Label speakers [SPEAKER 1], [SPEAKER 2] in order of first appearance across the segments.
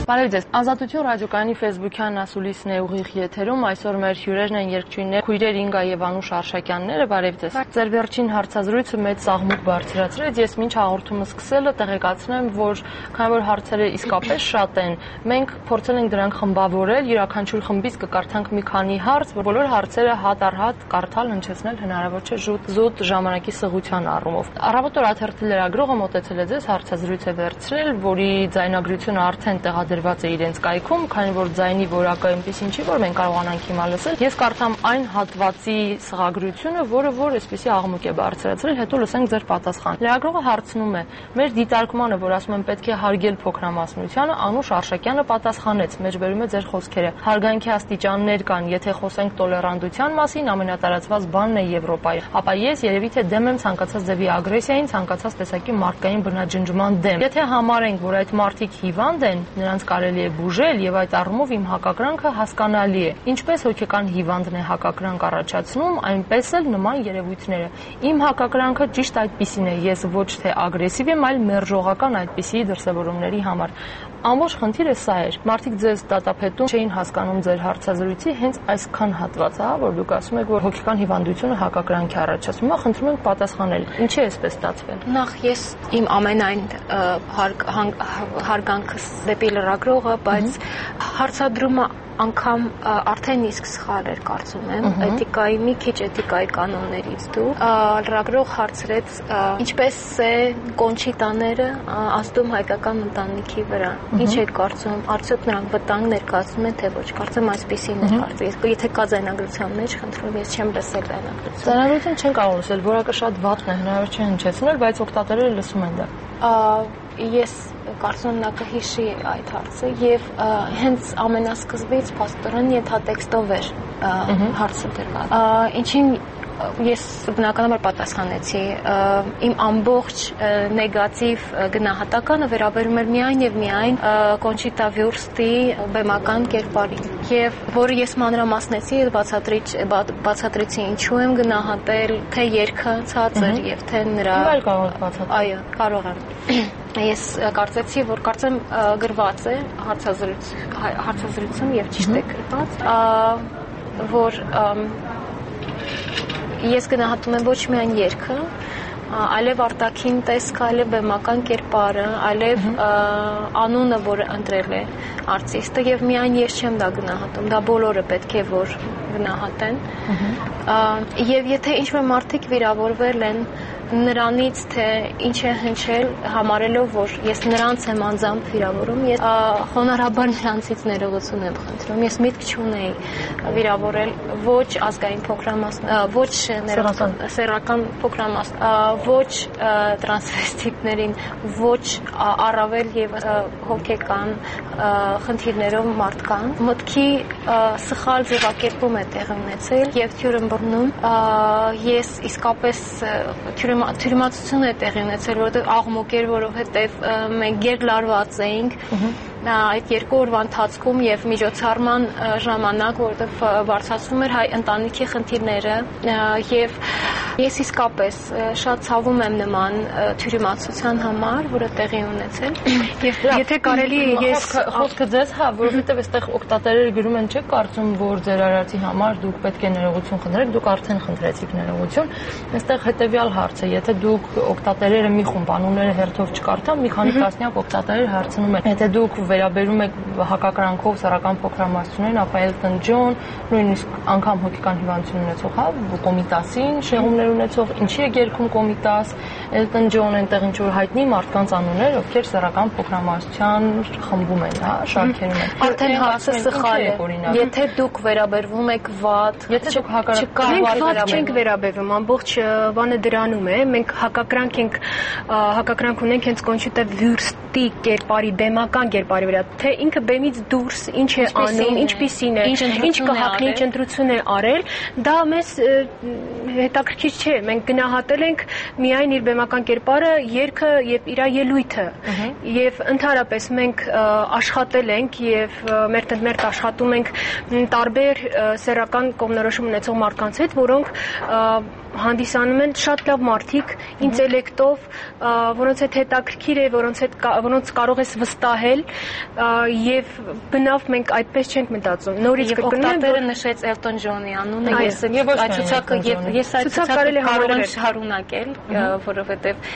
[SPEAKER 1] Բարև ձեզ, Ազատություն ռադիոկայանի Facebook-յան ասուլիսն է ուղիղ եթերում, այսօր մեր հյուրերն են երգչուհիներ Քույրեր Ինգա եւ Անուշ Արշակյանները, բարև ձեզ։ Ձեր վերջին հարցազրույցը մեծ սաղմուկ բարձրացրեց, ես մինչ հաղորդումը սկսելը տեղեկացնեմ, որ քանի որ հարցերը իսկապես շատ են, մենք փորձել ենք դրանք խմբավորել, յուրաքանչյուր խմբից կկարդանք մի քանի հարց, որ բոլոր հարցերը հատ առ հատ կարդալ, հնչեցնել հնարավոր չէ զուտ ժամանակի սղության առումով։ Առավոտ օր աթերթի լրագրողը մոտեցել է ձեզ, հարցազրույց է վերցրել, որի ձայնագրությունը արդեն տեղադրված է իրենց կայքում, քանի որ ձայնի որակը այնպեսին չի, որ մենք կարողանանք հիմա լսել։ Ես կարդամ այն հատվածի սղագրությունը, որը այսպեսի աղմուկ է բարձրացրել, հետո լսենք ձեր պատասխանը։ Լրագրողը հարցնում է. մեր դիտարկմանը, որ ասում են պետք է հարգել փոքրամասնությանը, Անուշ Արշակյանը պատասխանեց, մեջբերում է ձեր խոսքերը։ Հարգանքի աստիճաններ կան, եթե խոսենք տոլերանտության մասին, ամենատարածված բանն է Եվրոպայում։ Ապա ես երևի թե դեմ եմ ցանկացած ձևի ագրեսիային, ցանկացած տեսակի մարդկային բնաջնջման դեմ։ Եթե համարենք, որ այդ մարդիկ հիվանդ են, նրանց կարելի է բուժել եւ այդ առումով իմ հակակրանքը հասկանալի է։ Ինչպես հոգեկան հիվանդն է հակակրանք առաջացնում, այնպես էլ նման երևույթները։ Իմ հակակրանքը ճիշտ այդպիսին է, ես ոչ թե ագրեսիվ եմ, այլ մերժողական այդպիսի դրսևորումների համար։ Ամբողջ խնդիրը սա էր։ Մարդիկ ձեզ դատապետում չէին հասկանում ձեր հարցազրույցի հենց այսքան հատվածը, որ դուք ասում եք, որ հոգեկան հիվանդությունը հակակրանք է առաջացնում։ Հիմա խնդրում ենք պատասխանել։ Ինչի է այսպես ստացվել։
[SPEAKER 2] Նախ ես իմ ամենայն հարգանքս դեպի լրագրողը, բայց հարցադրումը անգամ արդեն իսկ սխալ էր, կարծում եմ, էթիկայի մի քիչ էթիկայի կանոններից դու լրագրող հարցրեց ինչպես է կոնչիտաները ազդում հայկական ընտանիքի վրա, ինչ եք կարծում, արդյոք նրանք վտանգ ներկայացնում են, թե ոչ, կարծեմ այսպեսին է կարծում, եթե կա ձայնագրության մեջ, խնդրում ես չեմ լսել ձայնագրություն։
[SPEAKER 1] Ձայնագրություն չեն կարող լսել, որակը շատ վատն է, հնարավոր չէ հնչեցնել, բայց օգտատերերը լսում են դա։
[SPEAKER 2] Ես կարծում նա կհիշի այդ հարցը եւ հենց ամենասկզբից փաստորեն ենթատեքստով էր հարցը դրված։ Ինչին ես բնականաբար պատասխանեցի, իմ ամբողջ նեգատիվ գնահատականը վերաբերում էր միայն եւ միայն Կոնչիտա Վյուրստի բեմական կերպարին, եւ որը ես մանրամասնեցի, բացատրեցի ինչու եմ գնահատել, թե երգը ցածր եւ թե նրա։ Այո, կարող եմ։ Ես կարծեցի, որ կարծեմ գրված է հարցազրույցում եւ ճիշտ է գրված, որ ես գնահատում եմ ոչ միայն երգը, այլև արտաքին տեսքը, այլև բեմական կերպարը, այլև անունը, որը ընտրել է արտիստը, եւ միայն ես չեմ դա գնահատում, դա բոլորը պետք է որ գնահատեն։ Եվ եթե ինչ-որ մարդիկ վիրավորվել են նրանից, թե ինչ է հնչել, համարելով, որ ես նրանց եմ անձամբ վիրավորում, ես խոնարհաբար նրանցից ներողություն եմ խնդրում, ես միտք չունեի վիրավորել ոչ ազգային փոքրամասն, ոչ սեռական փոքրամասն, ոչ տրանսվեստիտներին, ոչ առավել եւ հոգեկան խնդիրներով մարդկանց։ Մտքի սխալ ձևակերպում է տեղի ունեցել եւ թյուրըմբռնում, ես իսկապես թյուրիմացություն է տեղի ունեցել, որովհետև աղմուկ էր, որովհետև մենք գերլարված էինք այդ երկու օրվա ընթացքում եւ միջոցառման ժամանակ, որովհետև բարձրացվում էր հայ ընտանիքի խնդիրները եւ ես իսկապես շատ ցավում եմ նման թյուրիմացության համար, որը տեղի ունեցել եւ եթե կարելի է ես
[SPEAKER 1] խոսքը ձեզ, որովհետև այստեղ օգտատերերը գրում են, չէ՞ կարծում, որ ձեր արարածի համար դուք պետք է ներողություն խնդրեք, դուք արդեն խնդրեցիք ներողություն։ Այստեղ հետեւյալ հարց է, եթե դուք օգտատերերը մի խումբ անունները հերթով չկարդամ, մի քանի տասնյակ օգտատերեր հարցնում են, եթե դուք վերաբերում եք հակակրանքով սեռական փոքրամասնություններին, ապա Էլտոն Ջոն, նույնիսկ անգամ հոգեկան հիվանդություն ունեցող, Կոմիտասին շեղումներ ունեցող, ինչի է երգում Կոմիտաս, Էլտոն Ջոն այնտեղ ինչ որ հայտնի մարդկանց անուններ, ովքեր սեռական փոքրամասնության խմբում են, շարքերում են։
[SPEAKER 2] Արդեն հարցը սխալ է։ Եթե դուք վերաբերվում եք վատ,
[SPEAKER 1] եթե դուք հակակրանք
[SPEAKER 2] չենք վերաբերվում, ամբողջ բանը դրանում է, մենք հակակրանք ունենք հենց Կոնչիտա Վյուրստի կերպարի, բեմական կերպարի վրա, թե ինքը բեմից դուրս ինչ է անում, ինչպիսին է, ինչ կհագնի, ինչ ընտրություն է արել, դա մեզ հետաքրքիր չէ, մենք գնահատել ենք միայն իր բեմական կերպարը, երգը եւ իր ելույթը, եւ ընդհանրապես մենք աշխատել ենք եւ մերթ աշխատում ենք տարբեր սեռական կողմնորոշում ունեցող մարդկանց հետ, որոնք հանդիսանում են շատ լավ մարդիկ, ինտելեկտով, որոնց հետ հետաքրքիր է, որոնց կարող ես վստահել, եւ բնավ մենք այդպես չենք մտածում։ Նորից կգնանք, որ
[SPEAKER 3] նշեց Էլտոն Ջոնի անունը, ես այդ ցուցակը կարող եմ շարունակել, որովհետեւ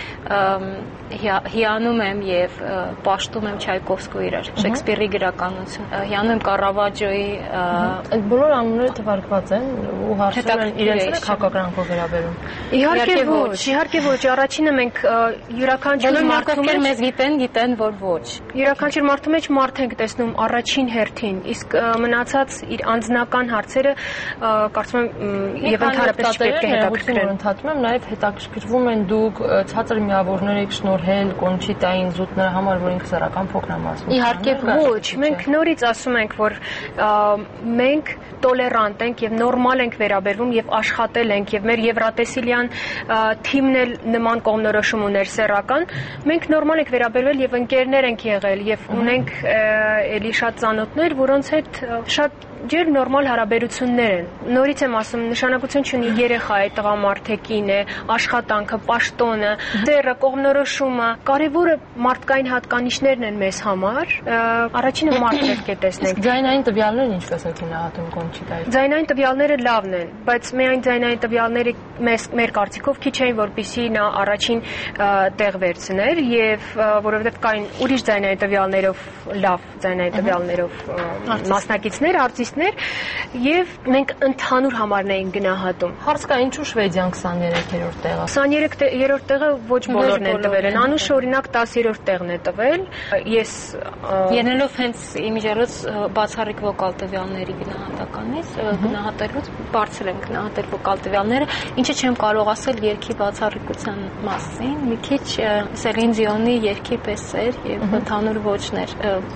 [SPEAKER 3] հիանում եմ եւ պաշտում եմ Չայկովսկու իրար, Շեքսպիրի գրականություն, հիանում եմ Կարավաջոյի,
[SPEAKER 1] այդ բոլոր անունները թվարկված են ու հարցում են իրենց հակակրանքով վերաբերում։
[SPEAKER 2] Իհարկե ոչ, առաջինը մենք յուրաքանչյուր մարդու մեջ
[SPEAKER 3] մեզ գիտեն, որ ոչ։
[SPEAKER 2] Յուրաքանչյուր մարդու մեջ մարդ ենք տեսնում առաջին հերթին, իսկ մնացած իր անձնական հարցերը կարծում եմ եւ ընդհանրապես չպետք է հետաքրքրեն։
[SPEAKER 1] Ընդհատում եմ, նաեւ հետաքրքրվում են դուք ցածր միավորներ եք շնորհել Կոնչիտային զուտ նրա համար, որ ինքը սեռական փոքրամասն։
[SPEAKER 2] Իհարկե ոչ, մենք նորից ասում ենք, որ մենք տոլերանտ ենք եւ նորմալ ենք վերաբերվում եւ աշխատել ենք եւ մեր Եվրատեսիլյան թիմն էլ նման կողմնորոշում ուներ սեռական, մենք նորմալ ենք վերաբերվել եւ ընկերներ ենք եղել եւ ունենք էլի շատ ծանոթներ, որոնց հետ շատ ջերմ նորմալ հարաբերություններ են։ Նորից եմ ասում, նշանակություն չունի երեխա է, տղամարդ է, կին է, աշխատանքը, պաշտոնը, դերը, կողմնորոշումը, կարևորը մարդկային հատկանիշներն են մեզ համար։ Առաջինը մարդ պետք է տեսնենք։
[SPEAKER 1] Ձայնային տվյալներն ինչպես եք գնահատում Կոնչիտայի։
[SPEAKER 2] Ձայնային տվյալները լավն են, բայց միայն ձայնային տվյալները մեր կարծիքով քիչ էին, որպեսզի նա առաջին տեղ վերցներ եւ որովհետեւ կային ուրիշ ձայնային տվյալներով լավ ձայնային տվյալներով մասնակիցներ, արտիստներ եւ մենք ընդհանուր համարն էին գնահատում։
[SPEAKER 1] Հարց կա, ինչու Շվեդիան 23-րդ տեղը։
[SPEAKER 2] 23-րդ տեղը ոչ բոլորն են տվել են։ Անուշը օրինակ 10-րդ տեղն է տվել։ Ես
[SPEAKER 3] ելնելով հենց իմիջիալոց բացառիկ վոկալ տվյալների գնահատականից, գնահատելուց բարձր եմ գնահատել վոկալ տվյալները, ինչը չեմ կարող ասել երգի բացառիկության մասին, մի քիչ Սելին Դիոնի երգի պես էր եւ ընդհանուր ոճներ,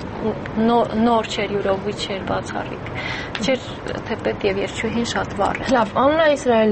[SPEAKER 3] նոր չէր, յուրովի չէր բացառիկ, չէր թեպետ եւ երջուհին շատ վառ է։
[SPEAKER 1] Լավ, Աննա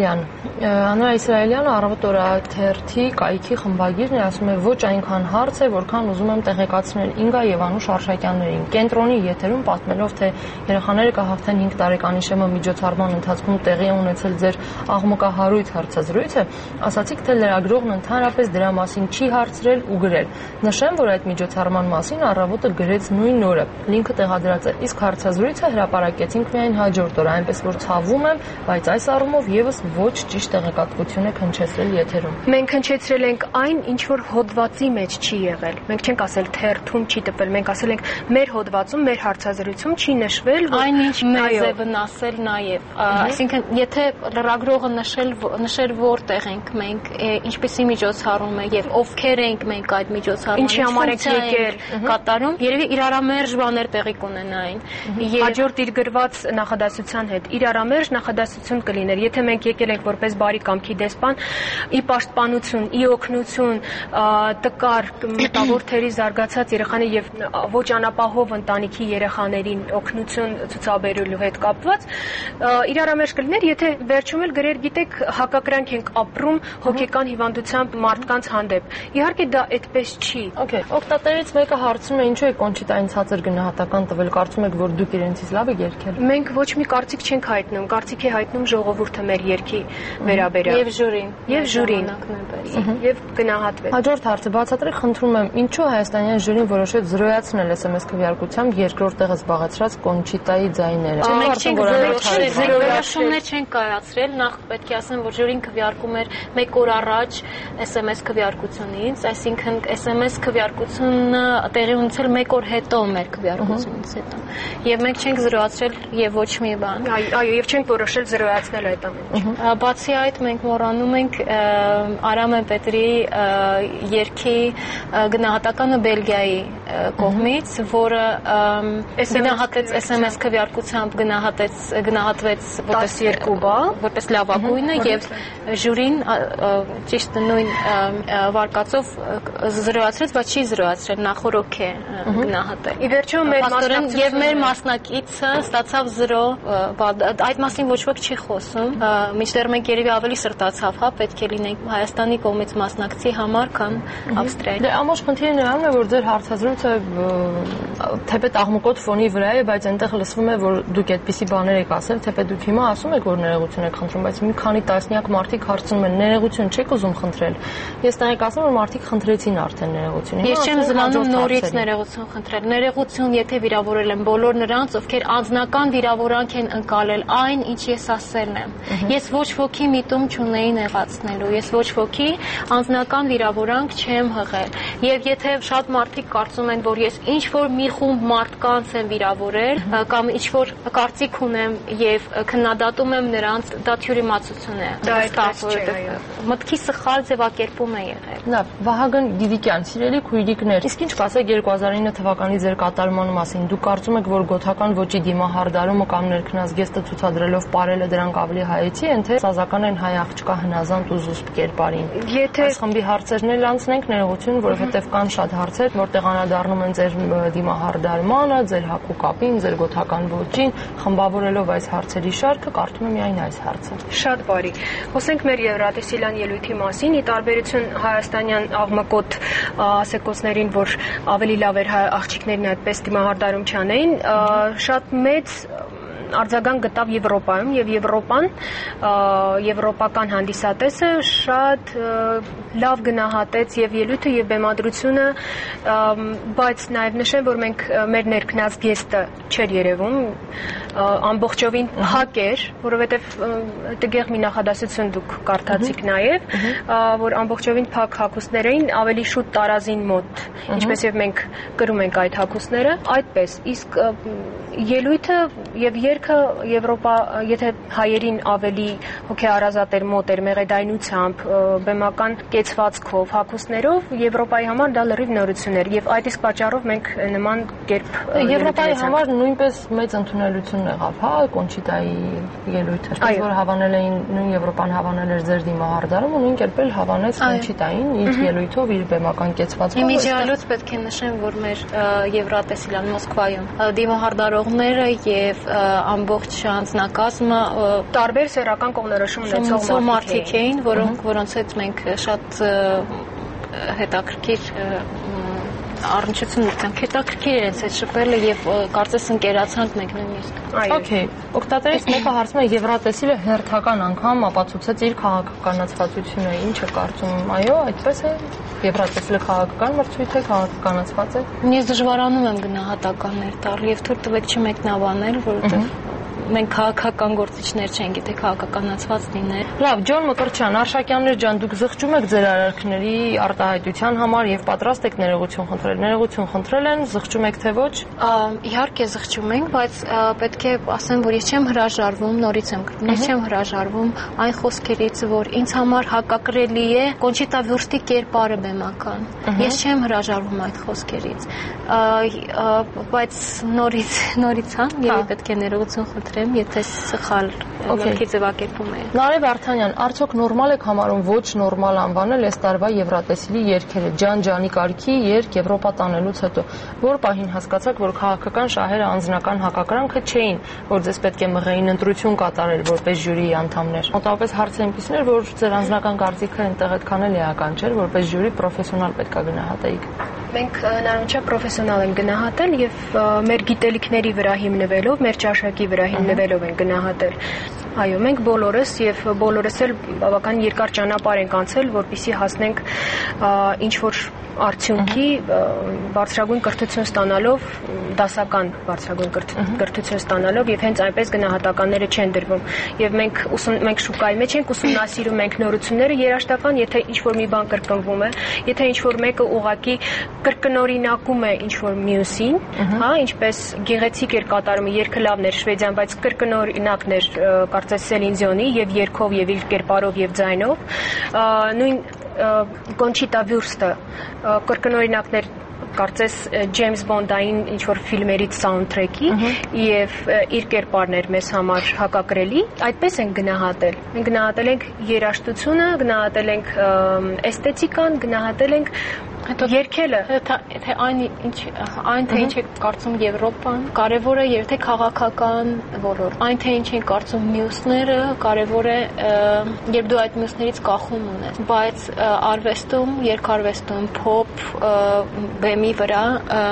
[SPEAKER 1] Իսրայելյանը առավոտ օրաթերթի կայքի խմբագիրն է, ասում է ոչ այնքան հարց է, որքան ուզում եմ տեղեկացնել Ինգա եւ Անուշ Արշակյաններին։ Կենտրոնի եթերում պատմելով, թե երեխաները կհաղթեն 5 տարեկանի շեմը միջոցառման ընթացքում տեղի է ունեցել ձեր աղմկահարույց հարցազրույցը, ասացիք, թե լրագրողն ընդհանրապես դրա մասին չի հարցրել ու գրել։ Նշեմ, որ այդ միջոցառման մասին առավոտը գրեց նույն օրը։ Լինքը տեղադրած է, իսկ հարցազրույցը հրապարակեցինք միայն հաջորդ օրը, այնպես որ ցավում եմ, բայց այս առումով եւս ոչ ճիշտ տեղեկատվություն եք հնչեցրել եթերում։
[SPEAKER 2] Մենք հնչեցրել ենք այն, ինչ որ հոդվածի մեջ չի եղել։ Մենք չենք ասել թերթում չի տպել, մենք ասել ենք մեր հոդվածում, մեր հարցազրույցում չի նշվել, որ
[SPEAKER 3] այնինչ մեզ է վնասել նաեւ։ Այսինքն, եթե լրագրողը նշել որտեղ ենք մենք, ինչպեսի միջոցառում է եւ ովքեր ենք մենք այդ միջոցառմանը,
[SPEAKER 2] ինչի համար եք եկել
[SPEAKER 3] կատարում, երևի իրարամերժ բաներ տեղի կունենային։
[SPEAKER 2] Հաջորդ իր գրված նախադասության հետ իրարամերժ նախադասություն կլիներ։ Եթե մենք եկել ենք որպես բարի կամքի դեսպան, ի պաշտպանություն, ի օգնություն տկար մտավոր թերի զարգացած երեխաների եւ ոչ անապահով ընտանիքի երեխաներին օգնություն ցուցաբերելու հետ կապված, իրարամերժ կլիներ, եթե վերջում էլ գրեր, գիտեք, հակակրանք ենք ապրում հոգեկան հիվանդությամբ մարդկանց հանդեպ։ Իհարկե դա այդպես չի։
[SPEAKER 1] Okay, օգտատերից մեկը հարցնում է, ինչու է Կոնչիտային ցածր գնահատական տվել, կարծում եք, որ դուք իրենցից լավ եք երգել։
[SPEAKER 2] Մենք ոչ մի կարծիք չենք հայտնում, կարծիք է հայտնում ժողովուրդը մեր երգի վերաբերյալ։
[SPEAKER 3] Եվ ժյուրին։
[SPEAKER 2] Եվ գնահատվել։
[SPEAKER 1] Հաջորդ հարցը, բացատրեք, խնդրում եմ, ինչու հայաստանյան ժյուրին որոշեց զրոյացնել SMS քվեարկությամբ երկրորդ տեղը զբաղեցրած Կոնչիտայի ձայները։
[SPEAKER 3] Մենք չենք զրոյացնել, չենք կայացրել, նախ պետք է ասեմ, որ ժյուրին քվեարկում էր 1 օր առաջ SMS քվեարկությունից, այսինքն SMS քվեարկությունը տեղի ունեցել 1 օր հետո մեր քվեարկությունից հետո։ Եվ մենք չենք զրոյացրել եւ ոչ մի բան։
[SPEAKER 2] Այո, եւ չենք որոշել զրոյացնել այդ ամենը։
[SPEAKER 3] Բացի այդ, մենք մոռանում ենք Արամեն Պետրի երգի գնահատականը Բելգիայի կողմից, որը գնահատեց SMS քվեարկությամբ գնահատվեց
[SPEAKER 2] 12 բալ,
[SPEAKER 3] որպես լավագույնը եւ ժյուրին ճիշտ
[SPEAKER 2] նույն վարկածով զրոյացրեց, բայց չի զրոյացրել, նախորոք է գնահատել։
[SPEAKER 3] Ի վերջո
[SPEAKER 2] մեր մասնակիցը ստացավ 0, այդ մասին ոչ ոք չի խոսում, մինչդեռ մենք երևի ավելի սրտացավ, հա, պետք է լինենք Հայաստանի կողմից մասնակցի համար, քան Ավստրիայի։
[SPEAKER 1] Դե ամբողջ խնդիրը նրանում է, որ ձեր հարցազրույցը թեպետ աղմկոտ ֆոնի վրա է, բայց այնտեղ լսվում է, որ դուք այդպիսի բաներ եք ասել, թեպետ դուք հիմա ասում եք, որ ներողություն եք խնդրում, բայց մի քանի տասնյակ մարդիկ հարցնում են, ներողություն չեք ուզում խնդրել։ Ես տանեք ասում որ մարդիկ խնդրեցին արդեն ներողություն։
[SPEAKER 2] Ես չեմ զլանում նորից ներողություն խնդրել։ Ներողություն, եթե վիրավորել եմ բոլոր նրանց, ովքեր անձնական վիրավորանք են ընկալել այն, ինչ ես ասել եմ։ Ես ոչ ոքի միտում չունեի նեղացնելու, ես ոչ ոքի անձնական վիրավորանք չեմ հղել։ Եվ եթե շատ մարդիկ կարծում են, որ ես ինչ որ մի խումբ մարդկանց եմ վիրավորել, կամ ինչ որ կարծիք ունեմ եւ քննադատում եմ նրանց, դա թյուրիմացություն է։ Մտքի սխալ ձևակերպում է եղել։
[SPEAKER 1] Լավ, Վահագն Դիվիկյան, սիրելի քույրիկներ, իսկ ինչ կասեք 2009 թվականի ձեր կատարման մասին։ Դուք կարծում եք, որ գոթական ոճի դիմահարդարումը կամ ներքնազգեստը ցուցադրելով ապարելը դրանք ավելի հայեցի են, թե սազական են հայ աղջկա հնազանդ ու զուսպ կերպարին։
[SPEAKER 3] Եթե
[SPEAKER 1] այս խմբի հարցերն էլ անցնենք ներողություն, որովհետև կան շատ հարցեր, որտեղ անդառնում են ձեր դիմահարդարմանը, ձեր հակու կապին, ձեր գոթական ոճին, խմբավորելով այս հարցերի շարքը, կարդում եմ միայն այս հարցը։
[SPEAKER 3] Շատ բարի։ Խոսենք մեր եվրատեսիլյան ելույթի մասին, ի տարբերություն հայաստանյան աղմկոտ ասեկոսներին, որ ավելի լավ էր աղջիկներն այդպես դիմահարդարում չանեին, շատ մեծ արձագանք գտավ Եվրոպայում եւ Եվրոպան եվրոպական հանդիսատեսը շատ լավ գնահատեց եւ ելույթը եւ բեմադրությունը, բայց նաեւ նշեմ, որ մենք մեր ներքնազգեստը չէր երևում, ամբողջովին փակ էր, որովհետեւ դեռ մի նախադասություն դուք կարդացիք նաեւ, որ ամբողջովին փակ հագուստներ էին, ավելի շուտ տարազին մոտ, ինչպես եւ մենք կրում ենք այդ հագուստները, այդպես, իսկ ելույթը եւ երգը Եվրոպա, եթե հայերին ավելի հոգեարազատ էր, մոտ էր, մեղեդայնությամբ, բեմական կեցվածքով, հագուստներով, Եվրոպայի համար դա լրիվ նորություն էր եւ այդ իսկ պատճառով մենք նման կերպ
[SPEAKER 1] Եվրոպայի համար նույնպես մեծ ընդունելություն եղավ, հա, Կոնչիտայի ելույթը, որ հավանել էին նույն Եվրոպան հավանել էր ձեր դիմահարդարում ու նույն կերպ էլ հավանեց Կոնչիտային իր ելույթով, իր բեմական կեցվածքով։
[SPEAKER 2] Իմիջիալուց պետք է նշեմ, որ մեր Եվրատեսիլյան Մոսկվայում դիմահարդարողները եւ ամբողջ անձնակազմը
[SPEAKER 3] տարբեր սեռական կողմնորոշում ունեցող
[SPEAKER 2] մարդիկ էին, որոնց հետ մենք շատ հետաքրքիր առնչություն ունեցանք, հետաքրքիր իրենց հետ շփվելը եւ կարծես ընկերացանք մենք նույնիսկ։
[SPEAKER 1] Okay, օգտատերից մեկը հարցնում է Եվրատեսիլը հերթական անգամ ապացուցեց իր քաղաքականացվածությունը, ինչ է կարծում, այո, այդպես է։ Եվրատեսիլը քաղաքական մրցույթ է, քաղաքականացված է։
[SPEAKER 2] Ես դժվարանում եմ գնահատականներ տալ եւ թույլ տվեք չմեկնաբանել, որովհետեւ մենք քաղաքական գործիչներ չենք, եթե քաղաքականացված լիներ։
[SPEAKER 1] Լավ, Ջոն Մկրտչյան, Արշակյաններ ջան, դուք զղջում եք ձեր արարքների արտահայտության համար եւ պատրաստ եք ներողություն խնդրել։ Ներողություն խնդրել են, զղջում եք թե ոչ։
[SPEAKER 2] Իհարկե զղջում ենք, բայց պետք է ասեմ, որ ես չեմ հրաժարվում, նորից եմ գրում, ես չեմ հրաժարվում այն խոսքերից, որ ինձ համար հակակրելի է Կոնչիտա Վյուրստի կերպարը բեմական։ Ես չեմ հրաժարվում այդ խոսքերից։ Բայց նորից հա, երբ պետք է ներողություն խնդրեմ, եթե սխալ մտքի ձևակերպում է։
[SPEAKER 1] Նարեկ Վարդանյան, արդյոք նորմալ եք համարում ոչ նորմալ անվանել այս տարվա Եվրատեսիլի երգերը, ջան-ջանի կարգի երգ Եվրոպա տանելուց հետո, որ պահին հասկացաք, որ քաղաքական շահերը անձնական հակակրանքը չէին, որ ձեզ պետք է մղեին ընտրություն կատարել որպես ժյուրիի անդամներ։ Մոտավորապես հարցը այնպիսին էր, որ ձեր անձնական կարծիքը այնտեղ այդքան էլ էական չէր, որպես ժյուրի պրոֆեսիոնալ պետք է գնահատեիք։
[SPEAKER 3] Մենք հնարավորինչափ պրոֆեսիոնալ ենք գնահատել եւ մեր գիտելիքների վրա հիմնվելով, մեր ճաշակի վրա հիմնվելով են գնահատել։ Այո, մենք բոլորս եւ բոլորս էլ բավական երկար ճանապարհ ենք անցել, որպեսզի հասնենք ինչ որ արդյունքի բարձրագույն կրթություն ստանալով, դասական բարձրագույն կրթություն ստանալով եւ հենց այնպես գնահատականները չեն դրվում։ Եվ մենք շուկայի մեջ ենք ուսումնասիրում մենք նորությունները երաշտական, եթե ինչ որ մի բան կրկնվում է, եթե ինչ որ մեկը ուղակի կրկնօրինակում է ինչ որ մյուսին, հա, ինչպես գեղեցիկ էր կատարումը, երգը լավն էր շվեդյան, բայց կրկնօրինակն էր կարծես Սելին Դիոնի եւ երգով եւ իր կերպարով եւ ձայնով, նույն Կոնչիտա Վյուրստը կրկնօրինակներ
[SPEAKER 2] կարծես Ջեյմս Բոնդային ինչ-որ ֆիլմերից սաունդթրեքի եւ իր կերպարն էր մեզ համար հակակրելի, այդպես ենք գնահատել։ Մենք գնահատել ենք երաժշտությունը, գնահատել ենք էսթետիկան, գնահատել ենք երկելը,
[SPEAKER 3] թե այն թե ինչ է կարծում Եվրոպան, կարևոր է եւ թե քաղաքական ոլորտ, այն թե ինչ են կարծում մյուսները, կարևոր է երբ դու այդ մյուսներից կախում ունես, բայց արվեստում, երկարվեստում, փոփ, բեմի վրա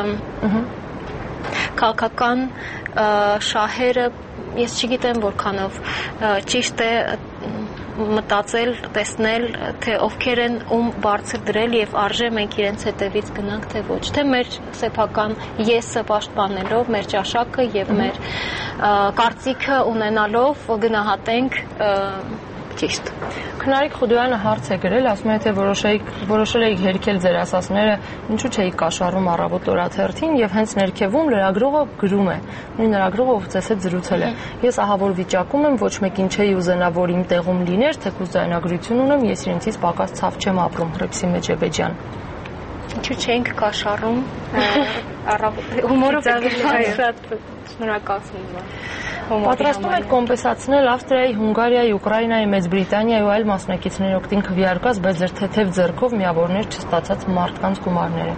[SPEAKER 3] քաղաքական շահերը ես չգիտեմ որքանով ճիշտ է մտածել, տեսնել, թե ովքեր են ում բարձր դրել եւ արժե մենք իրենց հետևից գնանք, թե ոչ, թե մեր սեփական եսը պաշտպանելով, մեր ճաշակը եւ մեր կարծիքը ունենալով գնահատենք ճիշտ։
[SPEAKER 1] Քնարիկ Խուդոյանը հարց է գրել, ասում է, թե որոշել էիք հերքել ձեր ասածները, ինչու չէիք կաշառում առավոտ օրաթերթին եւ հենց ներքևում լրագրողը գրում է։ Նույն լրագրողը ով ձեզ հետ զրուցել է։ Ես ահա որ վիճակում եմ, ոչ մեկին չէի ուզենա, որ իմ տեղում լիներ, թեկուզ ձայնագրություն ունեմ, ես իրենցից պակաս ցավ չեմ ապրում, Հռիփսի Մեջեբեջյան։
[SPEAKER 3] Ինչու չենք կաշառում առավոտ հումորով շատ շնորհակալություն։
[SPEAKER 1] Պատրաստում եք կոմպենսացնել Ավստրիայի, Հունգարիայի, Ուկրաինայի, Մեծ Բրիտանիայի ու այլ մասնակիցների օգտին քվեարկած, բայց ձեր թեթև ձեռքով միավորներ չստացած մարդկանց գումարները։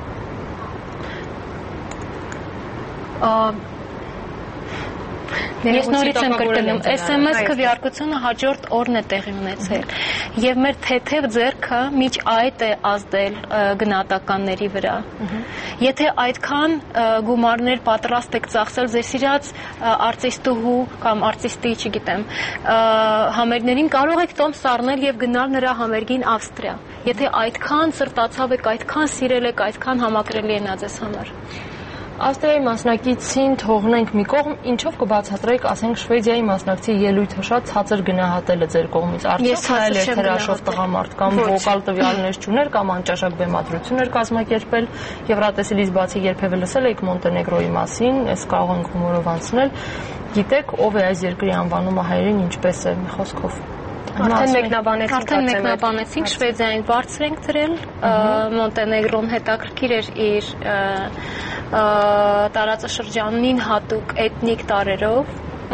[SPEAKER 3] Ես նորից եմ կրկնում, SMS քվեարկությունը հաջորդ օրն է տեղի ունեցել եւ մեր թեթև ձեռքը միջ այդ է ազդել գնահատականների վրա։ Եթե այդքան գումարներ պատրաստ եք ծախսել ձեր սիրած արտիստուհու կամ արտիստի, չգիտեմ, համերգներին, կարող եք տոմս առնել եւ գնալ նրա համերգին Ավստրիա։ Եթե այդքան սրտացավ եք, այդքան սիրել եք, այդքան համակրելի է նա ձեզ համար։
[SPEAKER 1] Ավստրիայի մասնակիցին թողնենք մի կողմ, ինչով կբացատրեք, ասենք Շվեդիայի մասնակցի ելույթը շատ ցածր գնահատելը ձեր կողմից։ Արդյոք հայել էր հրաշով տղամարդ կամ վոկալ տվյալներ չուներ կամ անճաշակ բեմադրություն էր կազմակերպել։ Եվրատեսիլից բացի երբևէ լսել եք Մոնտենեգրոյի մասին, այս կարող ենք հումորով անցնել։ Գիտեք, ով է այս երկրի անվանումը հայերեն ինչպես է, մի խոսքով։
[SPEAKER 2] Արդեն
[SPEAKER 3] մեկնաբանեցինք, Շվեդիային բարձր ենք դրել, Մոնտենեգրոն հետաքրքիր էր իր տարածաշրջանին հատուկ էթնիկ տարերով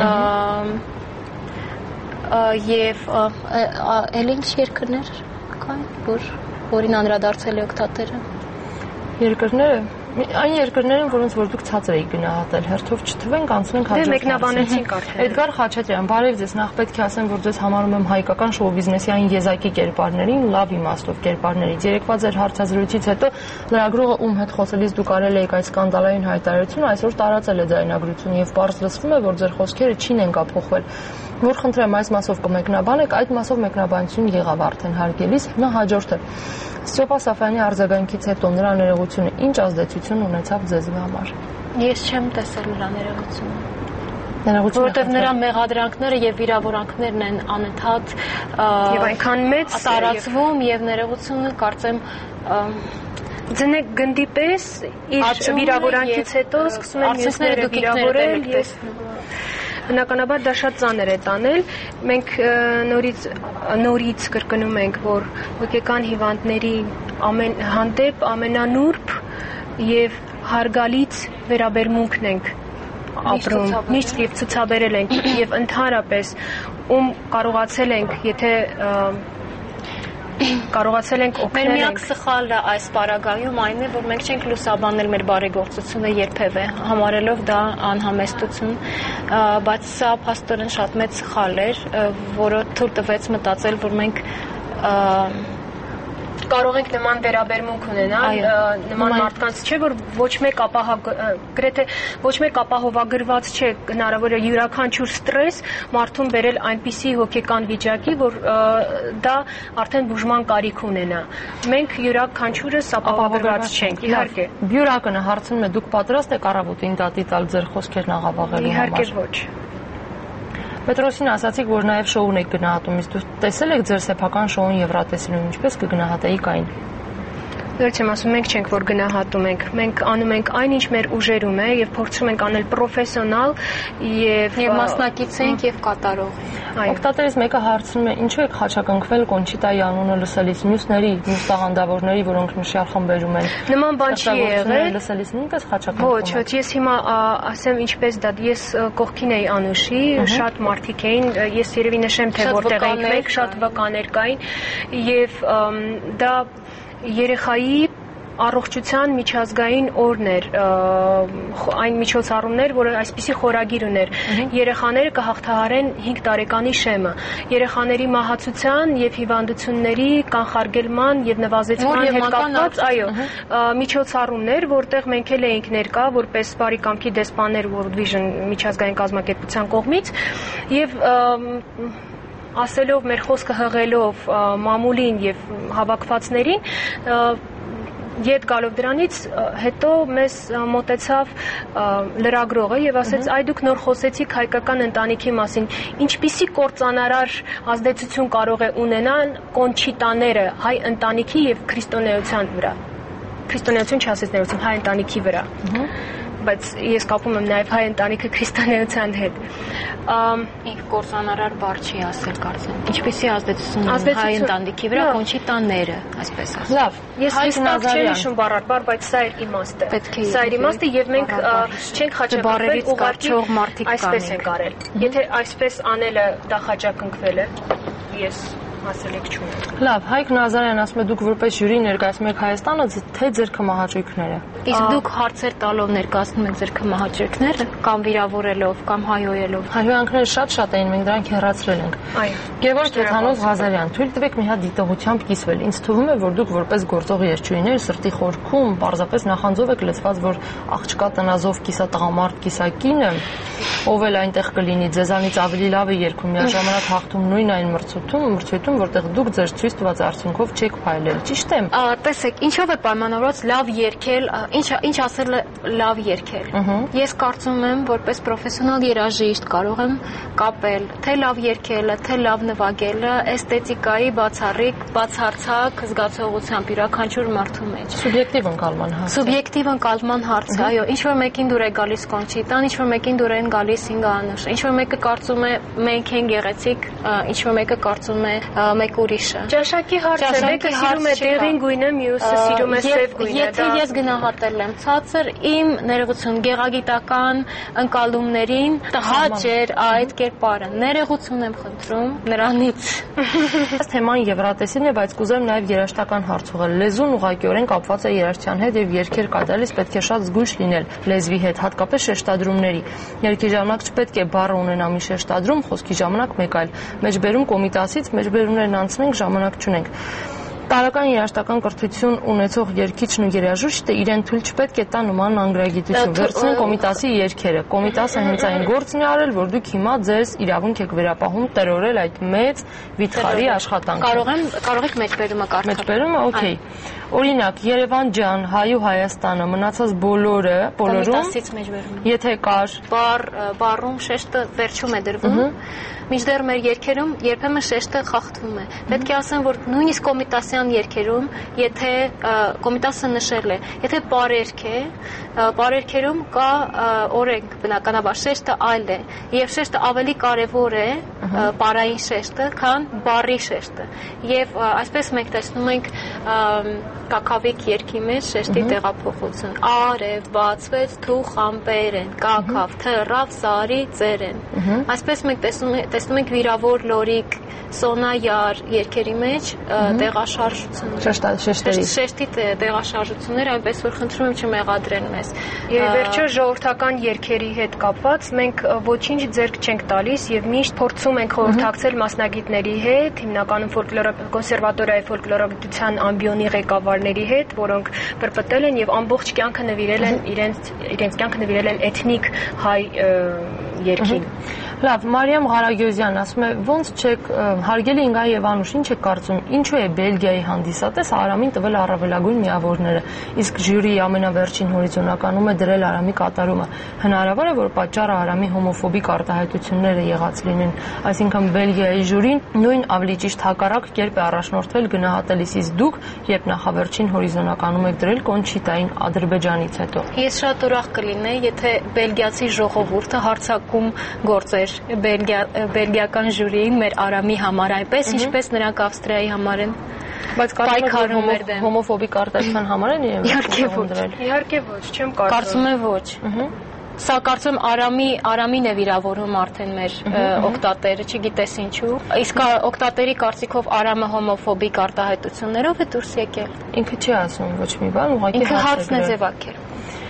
[SPEAKER 3] եւ էլ ինչ երկրներ կան, որին անդրադարձել է օգտատերը։
[SPEAKER 1] Երկրները այն երկրներն, որոնց որ դուք ցածր եք գնահատել, հերթով չթվենք, անցնենք հաջորդ։
[SPEAKER 2] Դե մեկնաբանեցինք արդեն։
[SPEAKER 1] Էդգար Խաչատրյան, բարև ձեզ, նախ պետք է ասեմ, որ ձեզ համարում եմ հայկական շոու բիզնեսի այն եզակի կերպարներին, լավ իմաստով կերպարներից։ Երեկվա ձեր հարցազրույցից հետո լրագրողը ում հետ խոսելիս դուք արել եք այդ սկանդալային հայտարարությունը, այսօր տարածել է ձայնագրություն եւ պարզ լսվում է, որ ձեր խոսքերը չին են կափոխվել։ Որ խնդրեմ այս մասով կմեկնաբանեք, այդ մասով մեկնաբանություն եղավ արդեն հարգելիս, հիմա հաջորդը։ Ստյոպա Սաֆյանի արձագանքից հետո նրա ներողությունը ինչ ազդեցություն ունեցավ ձեզ համար։
[SPEAKER 3] Ես չեմ տեսել նրա ներողությունը։
[SPEAKER 1] Որովհետև
[SPEAKER 3] նրա մեղադրանքները եւ վիրավորանքներն են անընդհատ
[SPEAKER 2] եւ այնքան մեծ
[SPEAKER 3] տարածվում եւ ներողությունը կարծեմ
[SPEAKER 2] ձնեք գնդի պես իր վիրավորանքից հետո սկսում են մյուսները վիրավորել եւ բնականաբար դա շատ ծանր է տանել։ Մենք նորից կրկնում ենք, որ հոգեկան հիվանդների հանդեպ ամենանուրբ եւ հարգալից վերաբերմունքն ենք ապրում, միշտ եւ ցուցաբերել ենք եւ ընդհանրապես ում կարողացել ենք, եթե կարողացել ենք օգնել։
[SPEAKER 3] Մեր միակ սխալը այս պարագայում այն է, որ մենք չենք լուսաբանել մեր բարեգործությունը երբևէ, համարելով դա անհամեստություն, բայց սա փաստորեն շատ մեծ սխալ էր, որը թույլ տվեց մտածել, որ մենք
[SPEAKER 2] կարող ենք նման վերաբերմունք ունենալ նման մարդկանց, չէ որ ոչ մեկ գրեթե ոչ մեկ ապահովագրված չէ, հնարավոր է յուրաքանչյուր ստրես մարդուն բերել այնպիսի հոգեկան վիճակի, որ դա արդեն բուժման կարիք ունենա։ Մենք յուրաքանչյուրս ապահովագրված չենք, իհարկե։
[SPEAKER 1] Բյուրակը հարցնում է, դուք պատրաստ եք առավոտին դատի տալ ձեր խոսքերն աղավաղելու համար։
[SPEAKER 2] Իհարկե ոչ։
[SPEAKER 1] Պետրոսին ասացիք, որ նաև շոուն եք գնահատում, իսկ դուք տեսել եք ձեր սեփական շոուն Եվրատեսիլում, ինչպես կգնահատեիք այն։
[SPEAKER 2] Վերջ եմ ասում, մենք չենք որ գնահատում ենք, մենք անում ենք այն ինչ մեր ուժերում է եւ փորձում ենք անել պրոֆեսիոնալ եւ
[SPEAKER 3] մասնակից ենք եւ կատարող ենք։
[SPEAKER 1] Օգտատերից մեկը հարցնում է, ինչու եք խաչակնքվել Կոնչիտայի անունը լսելիս, մյուսների տաղանդավորների, որոնք նշյալ խմբերում են։
[SPEAKER 2] Նման բան չի եղել։
[SPEAKER 1] Լսելիս նույնպես խաչակնքվում։
[SPEAKER 2] Ոչ, ես հիմա ասեմ ինչպես դա, ես կողքին էի Անուշի, շատ մարդիկ էին, ես երևի նշեմ թե որտեղ էինք մենք, շատ վկաներ կային եւ դա երեխայի առողջության միջազգային օրն էր, այն միջոցառումներ, որը այսպիսի խորագիր ուներ։ Երեխաները կհաղթահարեն 5 տարեկանի շեմը։ Երեխաների մահացության եւ հիվանդությունների կանխարգելման եւ նվազեցման հետ կապված, այո, միջոցառումներ, որտեղ մենք էլ էինք ներկա, որպես բարի կամքի դեսպաններ World Vision միջազգային կազմակերպության կողմից եւ ասելով մեր խոսքը հղելով մամուլին եւ հավաքվածներին Ետ գալով դրանից հետո մեզ մոտեցավ լրագրողը եւ ասեց այ դուք նոր խոսեցիք հայկական ընտանիքի մասին ինչպիսի կործանարար ազդեցություն կարող է ունենան կոնչիտաները հայ ընտանիքի եւ քրիստոնեության վրա քրիստոնեություն չասեց ներողություն հայ ընտանիքի վրա բայց ես կապում եմ նաեւ հայ ընտանիքը քրիստոնեության հետ
[SPEAKER 3] ինք կործանարար բառ չի ասել կարծեմ ինչպիսի ազդեցություն ունեն հայ ընտանիքի վրա կոնչիտաները այսպես ասած
[SPEAKER 1] լավ
[SPEAKER 2] ես հստակ չեմ հիշում բառարբար բայց սա էր իմաստը սա էր իմաստը եւ մենք չենք խաչակնքվել
[SPEAKER 3] ուղղակի մարդիկ
[SPEAKER 2] այսպես ենք արել եթե այսպես անելը դա խաչակնքվել է ես ասել եք չունեմ
[SPEAKER 1] լավ Հայկ Նազարյան ասում է դուք որպես ժյուրի ներկայացնում եք Հայաստանը թե ձեր քմահաճույքները
[SPEAKER 3] իսկ դուք հարցեր տալով ներկայացնում եք ձեր քմահաճույքները կամ վիրավորելով կամ հայոյելով
[SPEAKER 1] հայհոյանքները շատ էին մենք դրանք հեռացրել ենք
[SPEAKER 2] այո
[SPEAKER 1] Գևորգ Թեթանոս Ղազարյան թույլ տվեք մի հատ դիտողությամբ կիսվել ինձ թվում է որ դուք որպես գործող երգչուհիներ սրտի խորքում պարզապես նախանձով եք լցված որ աղջկա տնազով կիսա տղամարդ կիսա կինը ով էլ այնտեղ կլինի ձեզանից ավելի լավ է երգում միաժամանակ հաղթում նույն այն մրցույթում որտեղ դուք ձեր ցույց տված արդյունքով չեք փայլել ճիշտ է
[SPEAKER 3] տեսեք ինչով է պայմանավորված լավ երգել ինչ ասել լավ երգել ես կարծում եմ որպես պրոֆեսիոնալ երաժիշտ կարող եմ կապել թե լավ երգելը թե լավ նվագելը էսթետիկայի բացարձակ զգացողությամբ յուրաքանչյուր մարդու մեջ սուբյեկտիվ ընկալման հարց այո ինչ որ մեկին դուր է գալիս Կոնչիտան ինչ որ մեկին դուր են գալիս Ինգա Անուշը ինչ որ մեկը կարծում է մենք ենք գեղեցիկ ինչ որ մեկը կարծում է մեկ ուրիշը
[SPEAKER 2] ճաշակի հարցը մեկը սիրում է դեղին գույնը մյուսը սիրում է սև գույնը
[SPEAKER 3] եթե ես գնահատել եմ ցածր իմ ներողություն գեղագիտական ընկալումներին տհաճեր այդ կերպարը ներողություն եմ խնդրում նրանից
[SPEAKER 1] այս թեման եվրատեսին է բայց կուզեմ նաև երաժշտական հարց ուղղել լեզուն ուղղակիորեն կապված է երաժշտության հետ եւ երգեր կատարելիս պետք է շատ զգույշ լինել լեզվի հետ հատկապես շեշտադրումների երգի ժամանակ չպետք է բառը ունենա մի շեշտադրում խոսքի ժամանակ մեկ այլ մեջբերում կոմիտասից մեջբերումներն անցնենք ժամանակ չունենք Տարական երաժշտական կրթություն ունեցող երգիչն ու երաժիշտը իրեն թույլ չպետք է տա նման անգրագիտություն վերցնեն կոմիտասի երգերը կոմիտասը հենց այն գործն է արել որ դուք հիմա ձեզ իրավունք եք վերապահում տրորել այդ մեծ վիթխարի աշխատանքը
[SPEAKER 3] կարող եք մեջբերումը կարդալ
[SPEAKER 1] մեջբերումը օքեյ օրինակ Երևան ջան հայու Հայաստանը մնացած բոլորում
[SPEAKER 3] կոմիտասից մեջբերումը
[SPEAKER 1] եթե կար
[SPEAKER 3] բառում շեշտը վերջում է դրվում Մինչդեռ մեր երգերում երբեմն շեշտը խախտվում է։ Պետք է ասեմ, որ նույնիսկ կոմիտասյան երգերում, եթե կոմիտասը նշել է, եթե պարերք է, պարերքերում կա օրենք բնականաբար շեշտը այլ է, եւ շեշտը ավելի կարեւոր է պարային շեշտը, քան բառի շեշտը։ Եվ այսպես մենք տեսնում ենք Կակավիկ երգի մեջ շեշտի տեղափոխություն։ Արև բացվեց թուխ ամպերեն, կակավ թռավ սարի ծերեն։ Այսպես մենք տեսնում ենք վիրավոր լորիկ սոնայար երգերի մեջ տեղաշարժություն շեշտի տեղաշարժություններ այնպես որ խնդրում եմ չմեղադրեն մեզ
[SPEAKER 2] եւ վերջը ժողովրդական երգերի հետ կապված մենք ոչինչ ձեռք չենք տալիս եւ միշտ փորձում ենք խորհրդակցել մասնագետների հետ հիմնականում կոնսերվատորիայի ֆոլկլորագիտության ամբիոնի ղեկավարների հետ որոնք պրպտել են եւ ամբողջ կյանքը նվիրել են իրենց կյանքը նվիրել են էթնիկ հայ երկին։
[SPEAKER 1] Լավ, Մարիամ Ղարագյուզյան ասում է, ոնց չեք հարգելի Ինգա եւ Անուշ, ինչ եք կարծում, ինչու է Բելգիայի հանդիսատես Արամին տվել առավելագույն միավորները, իսկ ժյուրիի ամենավերջին հորիզոնականում է դրել Արամի կատարումը։ Հնարավոր է, որ պատճառը Արամի հոմոֆոբիկ արտահայտությունները եղած լինեն, այսինքն Բելգիայի ժյուրին նույն ավելի ճիշտ հակառակ կերպ է առաջնորդվել գնահատելիս, իսկ դուք, երբ նախավերջին հորիզոնականում եք դրել Կոնչիտային Ադրբեջանից հետո։
[SPEAKER 3] Ես շատ ուրախ կլինեի, եթե բելգիացի ժողովուրդը հարձակում գործեր բելգիական ժյուրիին մեր Արամի համար, այնպես ինչպես նրանք Ավստրիայի համար են։
[SPEAKER 1] Բայց կարծում եք հոմոֆոբիկ արտահայտության համար են
[SPEAKER 2] դրել։ Իհարկե ոչ, չեմ կարծում։
[SPEAKER 3] Կարծում եմ ոչ։ Սա կարծում Արամին է վիրավորում արդեն մեր օկտատերը, չգիտես ինչու։ Իսկ օկտատերի կարծիքով Արամը հոմոֆոբիկ արտահայտություններով է դուրս եկել։
[SPEAKER 1] Ինքը չի ասում ոչ մի բան, ուղղակի
[SPEAKER 3] ինքը հարցն է ձևակերպել։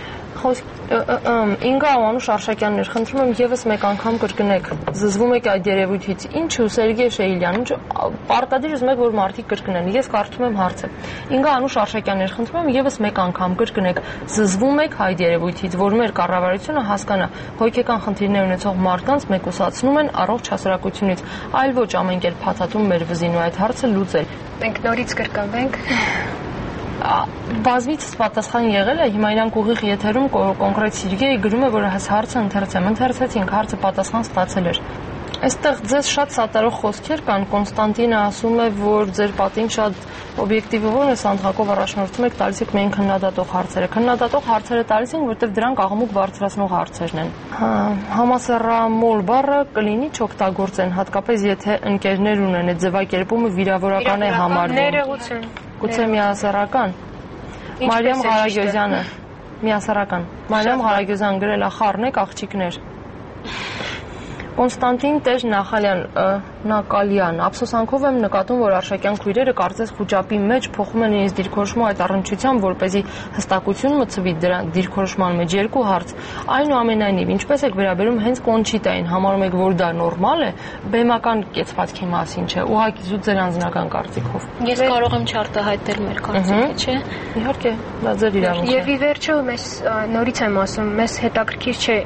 [SPEAKER 1] Ինգա ու Անուշ Արշակյաններ, խնդրում եմ եւս մեկ անգամ կրկնեք, զզվում եք այդ երևույթից, ինչու Սերգեյ Շեիլյան, ինչու պարտադիր ուզում եք, որ մարդիկ կրկնեն, ես կարծում եմ հարցը։ Ինգա Անուշ Արշակյաններ, խնդրում եմ եւս մեկ անգամ կրկնեք, զզվում եք այդ երևույթից, որ մեր կառավարությունը հասկանա հոգեկան խնդիրներ ունեցող մարդկանց մեկուսացնում են առողջ հասարակությունից, այլ ոչ ամեն կերպ փաթաթում մեր վզին ու այդ հարցը լուծել։
[SPEAKER 2] Մենք նորից կրկնվենք։
[SPEAKER 1] Բազմիցս պատասխան եղել է, հիմա իրանք ուղիղ եթերում կոնկրետ Սերգեյը գրում է, որ այս հարցը ընթերցեցինք, հարցը պատասխան ստացել էր։ Այստեղ ձեզ շատ սատարող խոսքեր կան, Կոնստանտինը ասում է, որ ձեր պատին շատ օբյեկտիվը ո՞րն է, Սանդղակով առաջնորդում եք, տալիս եք միայն քննադատող հարցերը։ Քննադատող հարցերը տալիս են, որտեղ դրանք աղմուկ բարձրացնող հարցերն են։ Համասեռամոլ բառը կլինի չօգտագործեն, հատկապես եթե ընկերներ ունեն, այդ ձևակերպումը վիրավորական է համարվում։ Գուցե միասեռական։ Մարիամ Ղարագյուզյանը միասեռական։ Մարիամ Ղարագյուզյան գրել է խառնեք աղջիկներ։ Կոնստանտին Տեր Նակալյան, ափսոսանքով եմ նկատում, որ Արշակյան քույրերը կարծես խուճապի մեջ փոխում են իրենց դիրքորոշումը այդ առնչությամբ, որպեսզի հստակություն մտցվի դրա դիրքորոշման մեջ։ Երկու հարց։ Այնուամենայնիվ, ինչպես եք վերաբերում հենց Կոնչիտային, համարում եք, որ դա նորմալ է, բեմական կեցվածքի մասին չէ, ուղղակի զուտ ձեր անձնական կարծիքով։
[SPEAKER 3] Ես կարող եմ չարտահայտել մեր կարծիքը, չէ։
[SPEAKER 1] Իհարկե, դա ձեր իրավունքն է։
[SPEAKER 2] Եվ ի վերջո մեզ նորից եմ ասում, մեզ հետաքրքիր չէ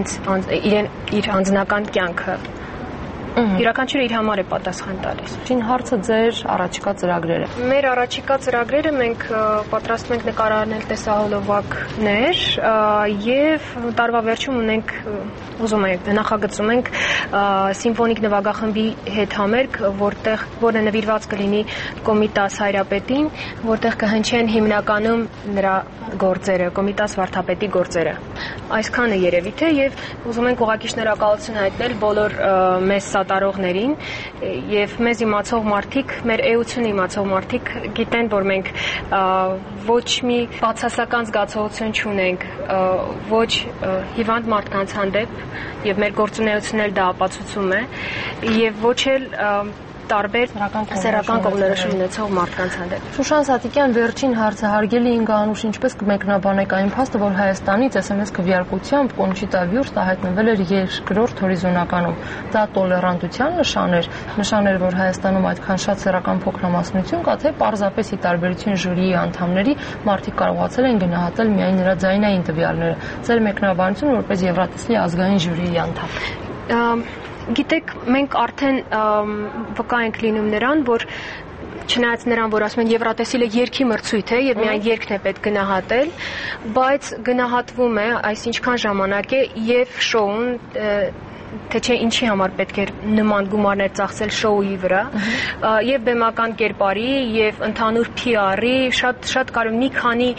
[SPEAKER 2] իր անձնական կյանքը։ Յուրաքանչյուրը իր համար է պատասխան տալիս։
[SPEAKER 1] Շին հարցը ձեր առաջիկա ծրագրերը։
[SPEAKER 2] Մեր առաջիկա ծրագրերը մենք պատրաստում ենք նկարահանել տեսահոլովակներ եւ տարվա վերջում ունենք նախագծում ենք սիմֆոնիկ նվագախմբի հետ համերգ, որը նվիրված կլինի Կոմիտաս Հայրապետին, որտեղ կհնչեն հիմնականում նրա գործերը, Կոմիտաս վարդապետի գործերը։ Այսքանը երևի թե եւ ուզում ենք ուղղակի շնորհակալություն հայտնել բոլոր մեզ սատարողներին եւ մեզ իմացող մարդիկ, մեր էությունը իմացող մարդիկ գիտեն, որ մենք ոչ մի բացասական զգացողություն չունենք, ոչ հիվանդ մարդկանց հանդեպ եւ մեր գործունեությունն էլ դա ապացուցում է եւ ոչ էլ տարբեր սեռական կողմնորոշում ունեցող մարդկանց հանդեպ։
[SPEAKER 1] Շուշան Սատիկյան, վերջին հարցը, հարգելի Ինգա Անուշ, ինչպես կմեկնաբանեք այն փաստը, որ Հայաստանից SMS քվեարկությամբ Կոնչիտա Վյուրստը հայտնվել էր երկրորդ հորիզոնականում։ Դա տոլերանտության նշան էր, որ Հայաստանում այդքան շատ սեռական փոքրամասնություն կա, թե պարզապես ի տարբերություն ժյուրիի անդամների մարդիկ կարողացել են գնահատել միայն նրա ձայնային տվյալները։ Ձեր մեկնաբանությունը որպես Եվրատեսլի ազգային ժյուրիի անդամ։
[SPEAKER 2] Գիտեք, մենք արդեն վկա ենք լինում նրան, որ չնայած նրան, որ ասում են Եվրատեսիլը երգի մրցույթ է եւ միայն երգն է պետք գնահատել, բայց գնահատվում է այս ինչքան ժամանակ է եւ շոուն թե չէ ինչի համար պետք է նման գումարներ ծախսել շոուի վրա եւ բեմական կերպարի եւ ընդհանուր PR-ի շատ կարևոր մի քանի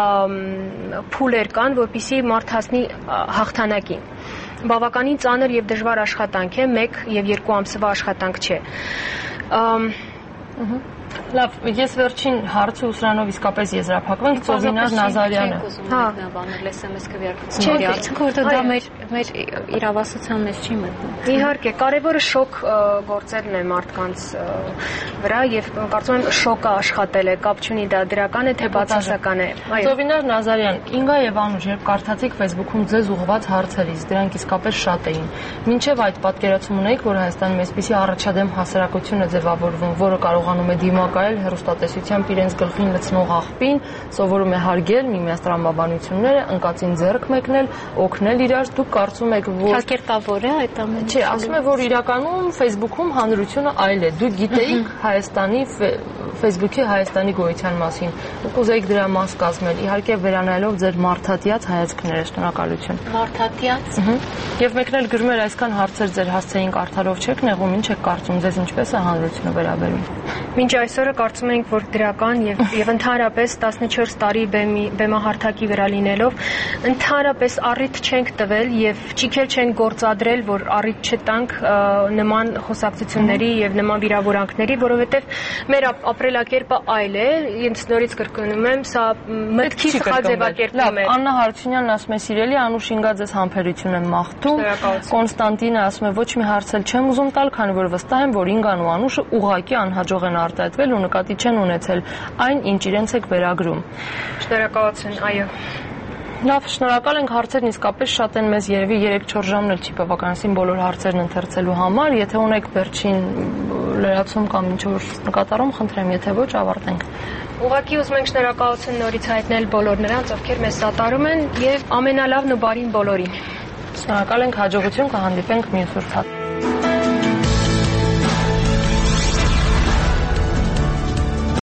[SPEAKER 2] փուլեր կան, որպեսզի մարդ հասնի հաղթանակին։ Բավականին ծանր եւ դժվար աշխատանք է, 1 եւ 2 ամսվա աշխատանք չէ։
[SPEAKER 1] Լավ, ես վերջին հարցը ու սրանով իսկապես եզրափակվենք Ծովինար Նազարյանը։
[SPEAKER 3] Հա, բանել SMS քվեարկությունների արդյունքը, որտեղ դա մեր իրավասության մեջ չի մտնում։
[SPEAKER 2] Իհարկե, կարևորը շոկ գործելն է մարդկանց վրա եւ կարծում եմ շոկը աշխատել է, կապ չունի դա դրական է թե բացասական է։
[SPEAKER 1] Ծովինար Նազարյան, Ինգա եւ Անուշ, երբ կարդացիք Facebook-ում ձեզ ուղղված հարցերից, դրանք իսկապես շատ էին։ Մինչեւ այդ պատկերացում ունեիք, որ Հայաստանում այսպիսի առաջադեմ հասարակություն է ձևավորվում, որը կարողանում է դիմակայել հեռուստատեսությամբ իրենց գլխին լցնող աղբին, սովորում է հարգել միմյանց տրամաբանությունները, ընկածին ձեռք մեկնել, օգնել իրար։ Դուք կարծում եք, որ
[SPEAKER 2] Հակերտավոր է այդ ամենը։
[SPEAKER 1] Չէ, ասում է, որ իրականում Facebook-ում հանրությունը այլ է։ Դուք գիտեիք Հայաստանի Facebook-ի Հայաստանի գոյության մասին։ Դուք ուզեիք դրա մաս կազմել, իհարկե վերանայելով ձեր մարդատիած հայացքները, շնորհակալություն։
[SPEAKER 2] Մարդատիած։
[SPEAKER 1] Եվ մեկն էլ գրում էր այսքան հարցեր ձեր հասցեին կարդալով չեք նեղում, ինչ եք կարծում, ձեզ ինչպես է հանրությունը վերաբերում։
[SPEAKER 3] Մինչ այսօրը կարծում ենք, որ դրական եւ ընդհանրապես 14 տարի բեմահարթակի վրա լինելով ընդհանրապես առիթ չենք տվել եւ ճիքել չենք գործադրել, որ առիթ չտանք նման խոսակցությունների եւ նման վիրավորանքների, որովհետեւ մեր ապրելակերպը այլ է, ինձ նորից կրկնում եմ, սա մտքի սխալ ձևակերպում է։
[SPEAKER 1] Աննա Հարությունյանն ասում է, սիրելի Անուշ, ինգա ձեզ համբերություն եմ մաղթում։ Կոնստանտինը ասում է, ոչ մի հարց էլ չեմ ուզում տալ, քանի որ վստահ եմ, որ Ինգան ու Անուշը ուղղակի անհաջող են արտահայտվել ու նկատի չեն ունեցել այն, ինչ իրենց եք վերագրում։
[SPEAKER 3] Շնորհակալություն, այո։
[SPEAKER 1] Լավ, շնորհակալ ենք, հարցերն իսկապես շատ են, մեզ երևի 3-4 ժամն էլ չի բավականացին բոլոր հարցերն ընթերցելու համար, եթե ունեք վերջին լրացում կամ ինչ-որ նկատառում, խնդրեմ, եթե ոչ, ավարտենք։
[SPEAKER 3] Ուղղակի ուզում ենք շնորհակալություն նորից հայտնել բոլոր նրանց, ովքեր մեզ սատարում են եւ ամենալավն ու բարին բոլորին։
[SPEAKER 1] Շնորհակալ ենք, հաջողություն, կհանդիպենք մյուս ուրբաթ։